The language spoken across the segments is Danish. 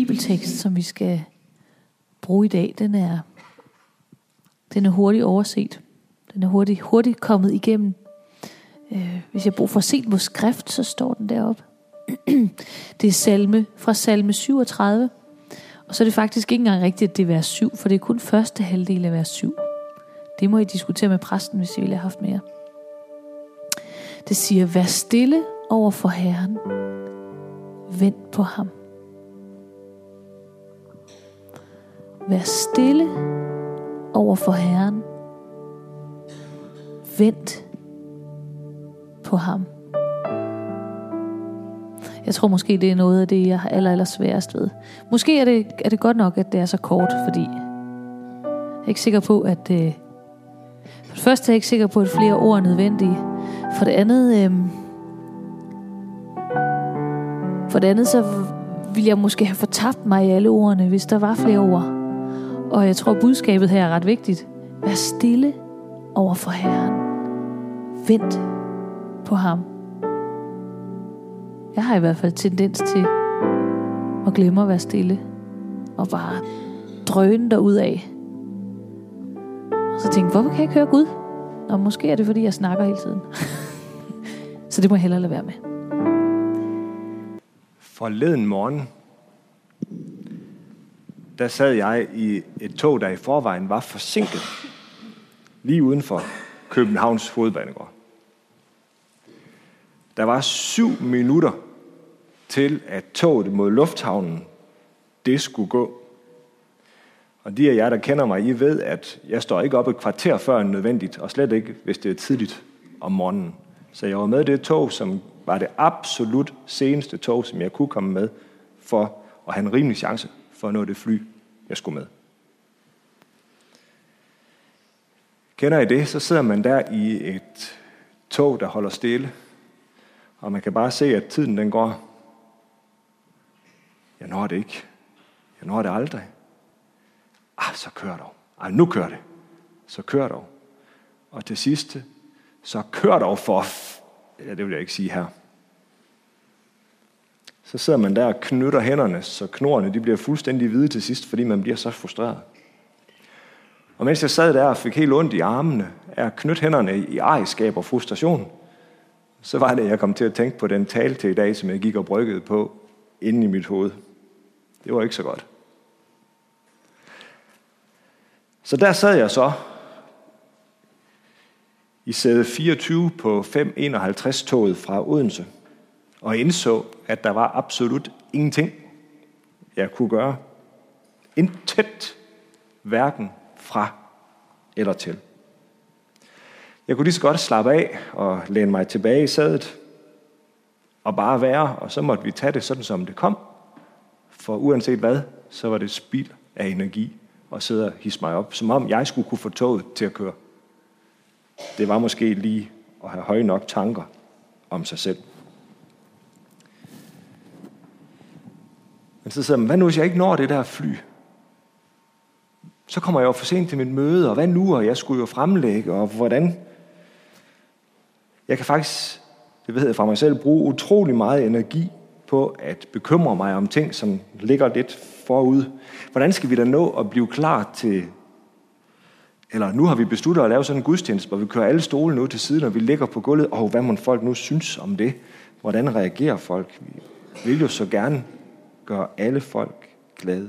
bibeltekst, som vi skal bruge i dag, den er hurtigt overset. Den er hurtigt kommet igennem. Hvis jeg bruger for at se den på skrift, så står den deroppe. Det er fra salme 37. Og så er det faktisk ikke engang rigtigt, at det er vers 7, for det er kun første halvdel af vers 7. Det må I diskutere med præsten, hvis I ville have haft mere. Det siger, vær stille over for Herren. Vent på ham. Vær stille over for Herren. Vent på ham. Jeg tror måske, det er noget af det, jeg har aller sværest ved. Måske er det godt nok, at det er så kort, fordi jeg er ikke sikker på, at... For det første er jeg ikke sikker på, at flere ord er nødvendige. For det andet så ville jeg måske have fortabt mig i alle ordene, hvis der var flere ord. Og jeg tror, budskabet her er ret vigtigt. Vær stille over for Herren. Vent på ham. Jeg har i hvert fald tendens til at glemme at være stille. Og bare drøne derudad. Og så tænke, hvorfor kan jeg ikke høre Gud? Og måske er det, fordi jeg snakker hele tiden. Så det må jeg hellere lade være med. Forleden morgen, der sad jeg i et tog, der i forvejen var forsinket. Lige uden for Københavns hovedbanegård. Der var 7 minutter til, at toget mod lufthavnen, det skulle gå. Og de af jer, der kender mig, I ved, at jeg står ikke op et kvarter før end nødvendigt, og slet ikke, hvis det er tidligt om morgenen. Så jeg var med det tog, som var det absolut seneste tog, som jeg kunne komme med, for at have en rimelig chance for at nå det fly, jeg skulle med. Kender I det, så sidder man der i et tog, der holder stille, og man kan bare se, at tiden den går. Jeg når det ikke. Jeg når det aldrig. Så kør dog. Nu kører det. Så kør dog. Og til sidst, så kør dog for... Ja, det vil jeg ikke sige her. Så sidder man der og knytter hænderne, så knorrene de bliver fuldstændig hvide til sidst, fordi man bliver så frustreret. Og mens jeg sad der og fik helt ondt i armene af at knytte hænderne i ejerskab og frustration, så var det, jeg kom til at tænke på den tale til i dag, som jeg gik og bryggede på inde i mit hoved. Det var ikke så godt. Så der sad jeg i sæde 24 på 551-toget fra Odense, og indså, at der var absolut ingenting, jeg kunne gøre. Intet, hverken fra eller til. Jeg kunne lige så godt slappe af og læne mig tilbage i sædet og bare være, og så måtte vi tage det sådan, som det kom. For uanset hvad, så var det spild af energi at sidde og hisse mig op, som om jeg skulle kunne få toget til at køre. Det var måske lige at have høje nok tanker om sig selv. Men så sidder man, hvad nu hvis jeg ikke når det der fly? Så kommer jeg jo for sent til mit møde, og hvad nu? Og jeg skulle jo fremlægge, og hvordan? Jeg kan faktisk, det ved jeg fra mig selv, bruge utrolig meget energi på at bekymre mig om ting, som ligger lidt forud. Hvordan skal vi da nå at blive klar til, eller nu har vi besluttet at lave sådan en gudstjeneste, hvor vi kører alle stole nu til siden, og vi ligger på gulvet, og hvad må folk nu synes om det? Hvordan reagerer folk? Vi vil jo så gerne gøre alle folk glade.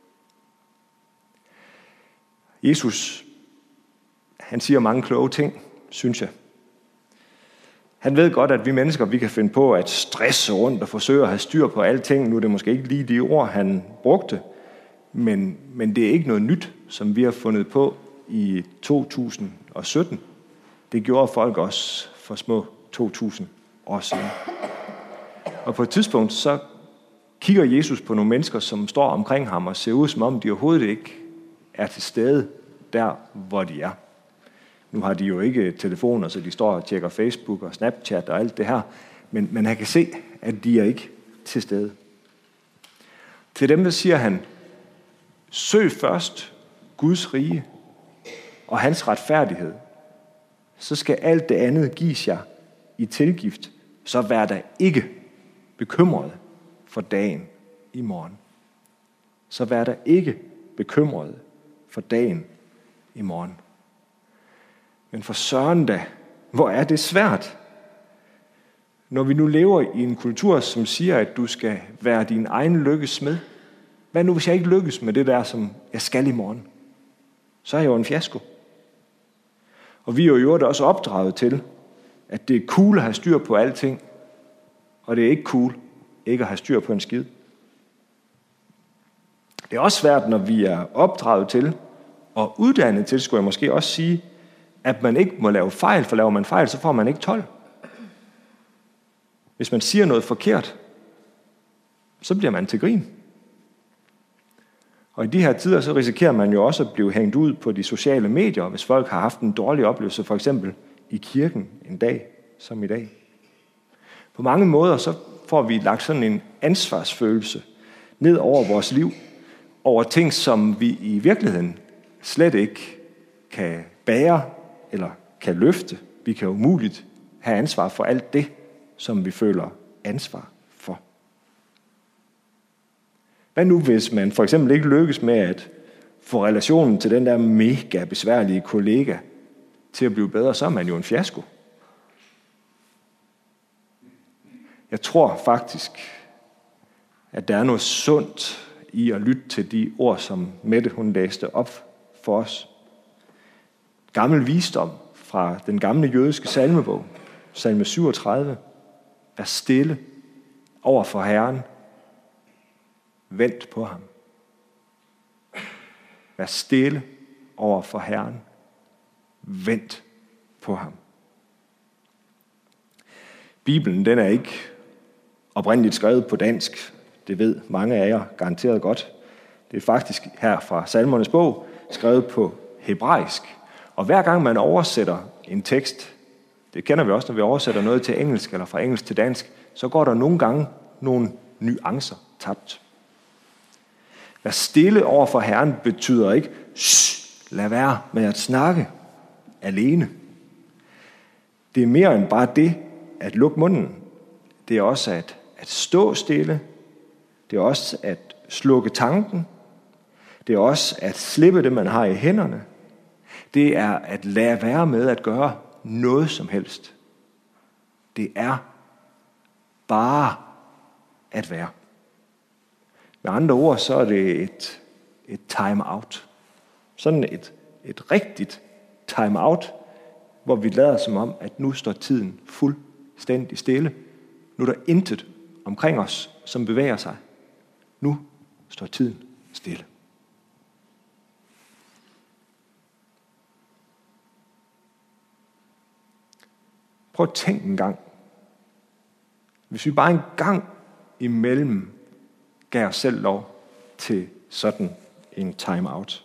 Jesus, han siger mange kloge ting, synes jeg. Han ved godt, at vi mennesker, vi kan finde på at stresse rundt og forsøge at have styr på alting. Nu er det måske ikke lige de ord, han brugte, men det er ikke noget nyt, som vi har fundet på i 2017. Det gjorde folk også for små 2000 år siden. Og på et tidspunkt, så kigger Jesus på nogle mennesker, som står omkring ham og ser ud, som om de overhovedet ikke er til stede der, hvor de er. Nu har de jo ikke telefoner, så de står og tjekker Facebook og Snapchat og alt det her. Men han kan se, at de er ikke til stede. Til dem, der siger han, søg først Guds rige og hans retfærdighed. Så skal alt det andet gives jer i tilgift. Så vær der ikke bekymret for dagen i morgen. Så vær da ikke bekymret for dagen i morgen. Men for søren da, hvor er det svært? Når vi nu lever i en kultur, som siger, at du skal være din egen lykkes smed. Hvad nu, hvis jeg ikke lykkes med det der, som jeg skal i morgen? Så er jeg jo en fiasko. Og vi er jo også opdraget til, at det er cool at have styr på alting, og det er ikke cool ikke at have styr på en skid. Det er også svært, når vi er opdraget til, og uddannet til, skulle jeg måske også sige, at man ikke må lave fejl, for laver man fejl, så får man ikke 12. Hvis man siger noget forkert, så bliver man til grin. Og i de her tider, så risikerer man jo også at blive hængt ud på de sociale medier, hvis folk har haft en dårlig oplevelse, for eksempel i kirken en dag som i dag. På mange måder, så får vi lagt sådan en ansvarsfølelse ned over vores liv, over ting, som vi i virkeligheden slet ikke kan bære eller kan løfte. Vi kan umuligt have ansvar for alt det, som vi føler ansvar for. Hvad nu, hvis man for eksempel ikke lykkes med at få relationen til den der mega besværlige kollega til at blive bedre, så er man jo en fiasko. Jeg tror faktisk, at der er noget sundt i at lytte til de ord, som Mette hun læste op for os. Gammel visdom fra den gamle jødiske salmebog, salme 37. Vær stille over for Herren. Vent på ham. Vær stille over for Herren. Vent på ham. Bibelen, den er ikke oprindeligt skrevet på dansk. Det ved mange af jer garanteret godt. Det er faktisk her fra Salmernes bog skrevet på hebraisk. Og hver gang man oversætter en tekst, det kender vi også, når vi oversætter noget til engelsk eller fra engelsk til dansk, så går der nogle gange nogle nuancer tabt. Vær stille over for Herren betyder ikke, lad være med at snakke alene. Det er mere end bare det at lukke munden. Det er også at stå stille. Det er også at slukke tanken. Det er også at slippe det, man har i hænderne. Det er at lade være med at gøre noget som helst. Det er bare at være. Med andre ord, så er det et time-out. Sådan et rigtigt time-out, hvor vi lader som om, at nu står tiden fuldstændig stille. Nu er der intet omkring os, som bevæger sig. Nu står tiden stille. Prøv at tænke en gang. Hvis vi bare en gang imellem gav os selv lov til sådan en time-out.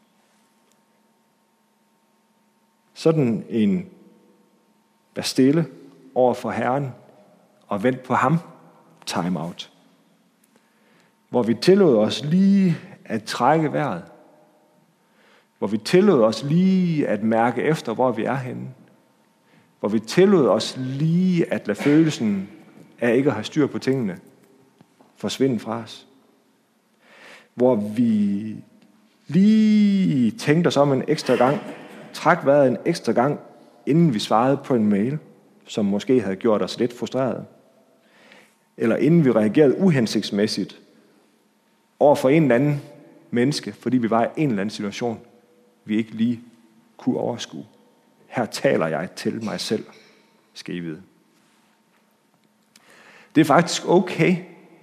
Sådan en vær stille over for Herren og vent på ham time-out. Hvor vi tillod os lige at trække vejret. Hvor vi tillod os lige at mærke efter, hvor vi er henne. Hvor vi tillod os lige at lade følelsen af ikke at have styr på tingene forsvinde fra os. Hvor vi lige tænkte os om en ekstra gang, trak vejret en ekstra gang, inden vi svarede på en mail, som måske havde gjort os lidt frustreret. Eller inden vi reagerede uhensigtsmæssigt over for en eller anden menneske, fordi vi var i en eller anden situation, vi ikke lige kunne overskue. Her taler jeg til mig selv, skal I vide. Det er faktisk okay,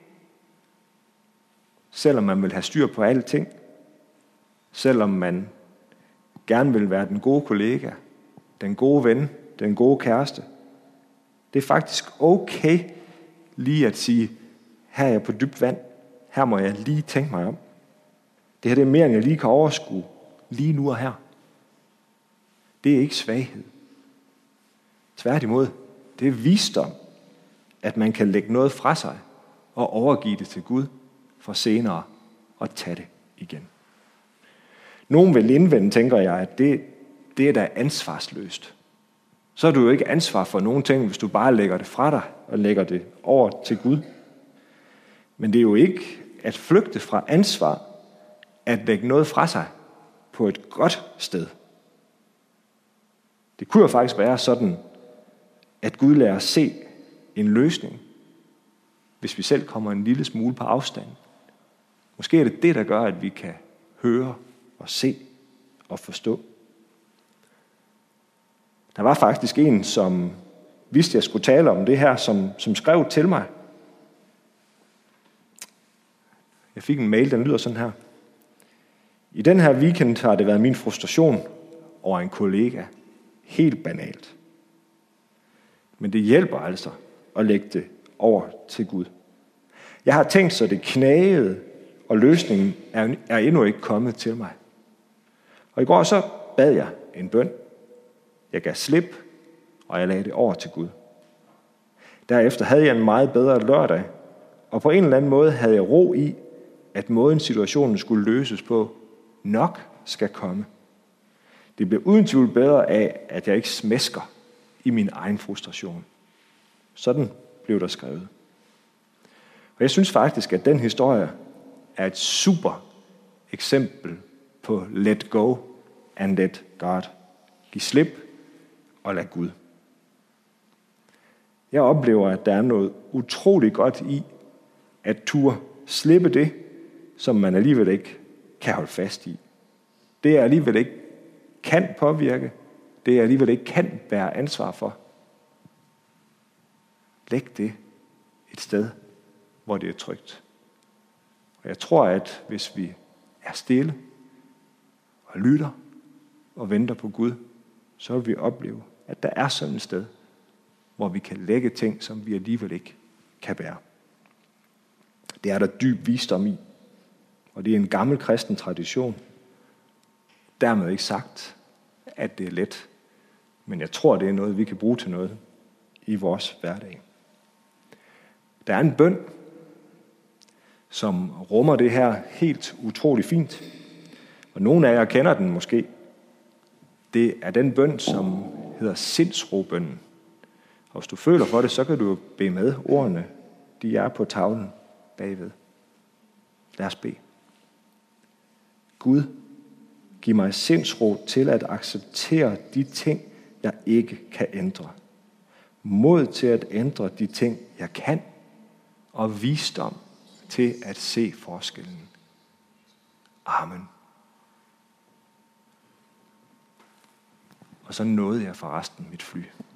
selvom man vil have styr på alting, selvom man gerne vil være den gode kollega, den gode ven, den gode kæreste. Det er faktisk okay lige at sige, her er jeg på dybt vand, her må jeg lige tænke mig om. Det her det er mere, end jeg lige kan overskue, lige nu og her. Det er ikke svaghed. Tværtimod, det er visdom, at man kan lægge noget fra sig og overgive det til Gud for senere at tage det igen. Nogen vil indvende, tænker jeg, at det er da ansvarsløst. Så er du jo ikke ansvar for nogen ting, hvis du bare lægger det fra dig og lægger det over til Gud. Men det er jo ikke at flygte fra ansvar at lægge noget fra sig på et godt sted. Det kunne jo faktisk være sådan, at Gud lader os se en løsning, hvis vi selv kommer en lille smule på afstand. Måske er det det, der gør, at vi kan høre og se og forstå. Der var faktisk en, som vidste, jeg skulle tale om det her, som skrev til mig. Jeg fik en mail, den lyder sådan her. I den her weekend har det været min frustration over en kollega. Helt banalt. Men det hjælper altså at lægge det over til Gud. Jeg har tænkt så det knagede, og løsningen er endnu ikke kommet til mig. Og i går så bad jeg en bøn. Jeg gav slip, og jeg lagde det over til Gud. Derefter havde jeg en meget bedre lørdag, og på en eller anden måde havde jeg ro i, at måden situationen skulle løses på, nok skal komme. Det blev uden tvivl bedre af, at jeg ikke smæsker i min egen frustration. Sådan blev der skrevet. Og jeg synes faktisk, at den historie er et super eksempel på let go and let God. Giv slip og lad Gud. Jeg oplever, at der er noget utroligt godt i at turde slippe det, som man alligevel ikke kan holde fast i. Det jeg alligevel ikke kan påvirke, det jeg alligevel ikke kan bære ansvar for. Læg det et sted, hvor det er trygt. Og jeg tror, at hvis vi er stille og lytter og venter på Gud, så vil vi opleve, at der er sådan et sted, hvor vi kan lægge ting, som vi alligevel ikke kan bære. Det er der dyb visdom i, og det er en gammel kristen tradition. Dermed ikke sagt, at det er let, men jeg tror, det er noget, vi kan bruge til noget i vores hverdag. Der er en bøn, som rummer det her helt utroligt fint, og nogle af jer kender den måske. Det er den bøn, som hedder sindsrobønnen. Og hvis du føler for det, så kan du bede med. Ordene, de er på tavlen bagved. Lad os bede. Gud, giv mig sindsro til at acceptere de ting, jeg ikke kan ændre. Mod til at ændre de ting, jeg kan. Og visdom til at se forskellen. Amen. Og så nåede jeg forresten mit fly.